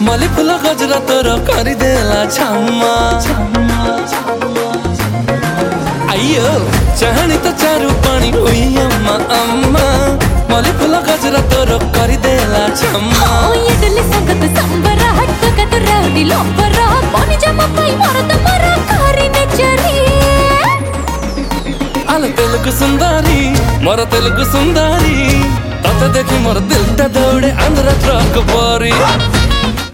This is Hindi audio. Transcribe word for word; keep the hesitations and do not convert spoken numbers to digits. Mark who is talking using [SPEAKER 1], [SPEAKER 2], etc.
[SPEAKER 1] मली फुल गजरा तोर करदेला छम्मा अयो चाहनी तो चारू पानी हुई अम्मा अम्मा मली फुल गजरा तोर करदेला छम्मा
[SPEAKER 2] ये दिल संगत संबरा हट का तो राउडी लोपरा पानी जमा पाई मोर तो मरा कारी ने चरी
[SPEAKER 1] आल तेलुगु सुंदरी मोर तेलुगु सुंदरी तते देखी मोर दिल ता दौड़े आंध्र ट्रक परी।